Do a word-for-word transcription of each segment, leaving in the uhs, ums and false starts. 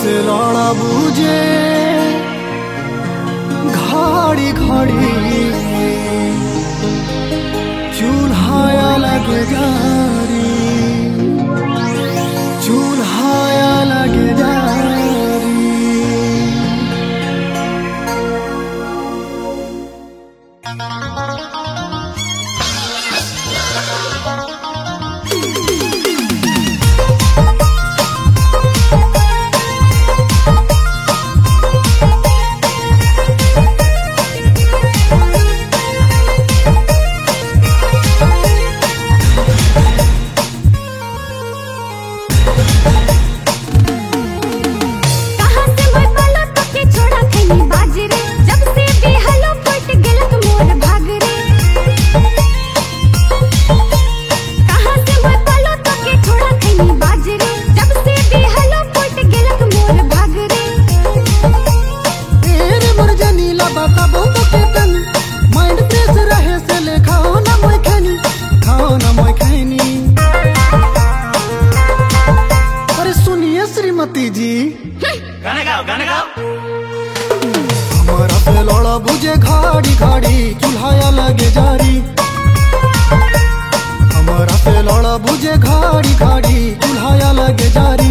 से लड़ा बुझे घड़ी घड़ी चूल्हाया लगे जारी चूल्हाया लगे जारी। श्रीमती जी गाना गाओ गाना गाओ। हमारा से लड़ा बुझे घड़ी घड़ी चूल्हाया लगे जारी हमारा से लड़ा बुझे घड़ी घड़ी चूल्हाया लगे जारी।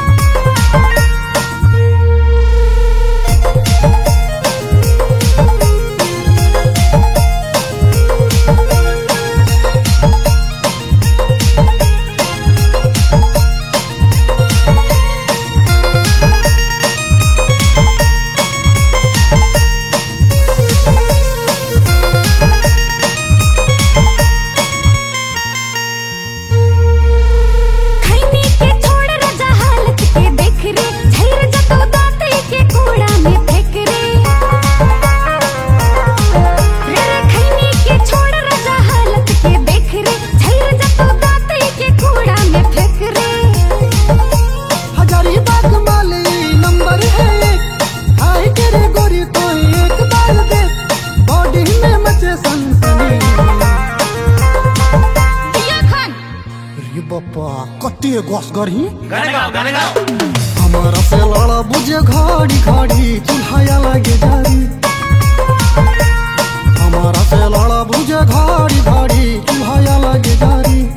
कत्ती गोस गरी गाना गाओ गाना गाओ। हमारा से लड़ा बुझे घड़ी घड़ी चूल्हाया लगे जारी हमारा से लड़ा बुझे घड़ी घड़ी चूल्हाया लगे जारी।